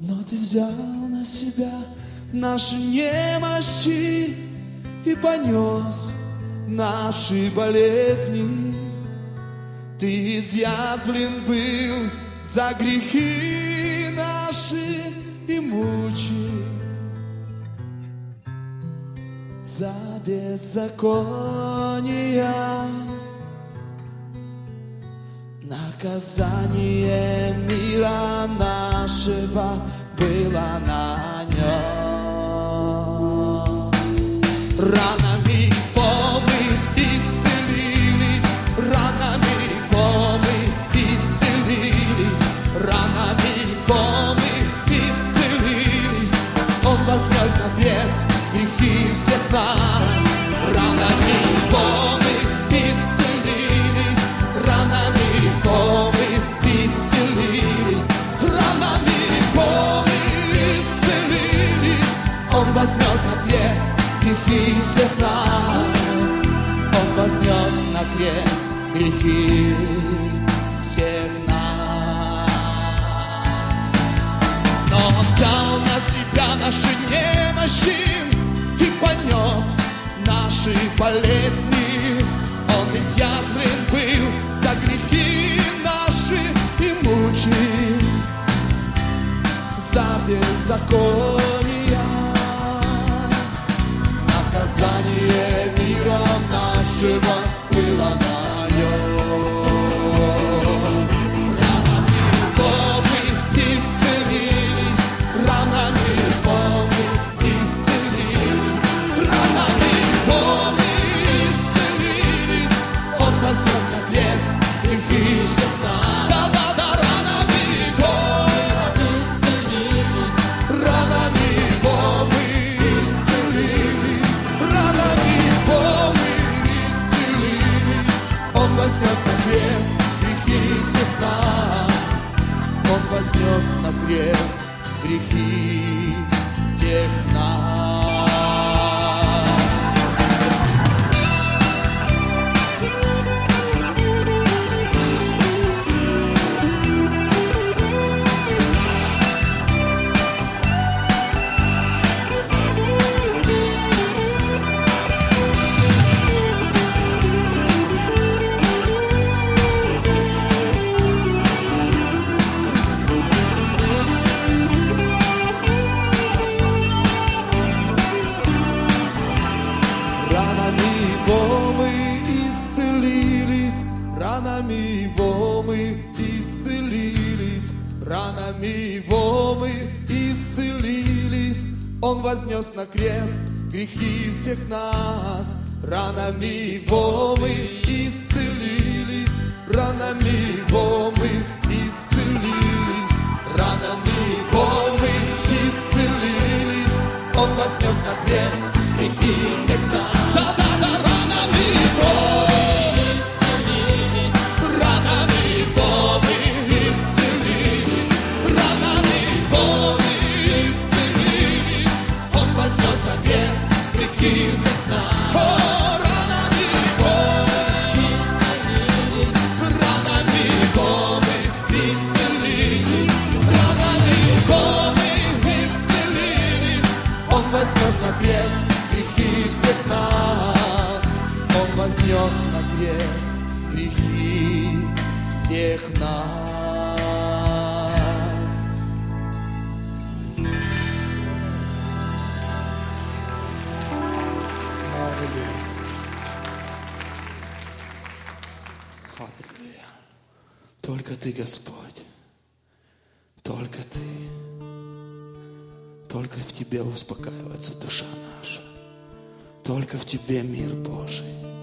Но Ты взял на себя наши немощи и понес наши болезни. Ты изъязвлен был за грехи наши и мучил за беззакония. Наказание мира нашего было на нем. Ранами его мы исцелились, ранами его мы исцелились, ранами его мы исцелились. Он вознес на крест грехи всех нас. Ранами его мы исцелились, ранами его мы исцелились, ранами его мы исцелились. Он вознес на крест грехи всех нас. Он вознес на крест грехи всех нас. Но Он взял на себя наши немощи и понес наши болезни. Он изъязвлен был за грехи наши и мучим за беззакония. Наказание мира нашего было на нем. Ранами его мы исцелились, ранами его мы исцелились, ранами его мы исцелились. Он вознес на крест грехи всех нас. Да-да-да, ранами его мы исцелились, ранами его мы исцелились, ранами его мы исцелились. Он вознес на крест грехи всех нас. Он вознес на крест грехи всех нас. Ранами его мы исцелились, ранами его мы исцелились, ранами его мы исцелились. Он вознес на крест грехи всех нас. Ранами его мы исцелились, ранами его мы исцелились, ранами его мы исцелились. Он вознес на крест грехи всех нас. Да-да-да, ранами его исцелились, ранами его мы исцелились, ранами его мы исцелились. Он вознес на крест грехи всех нас. О, ранами его исцелились, ранами его мы исцелились, ранами его мы исцелились. Он вознес на крест грехи всех нас. Он вознес на крест грехи всех нас. Аллилуйя. Аллилуйя. Только Ты, Господь. Только Ты. Только в Тебе успокаивается душа наша. Только в Тебе мир Божий.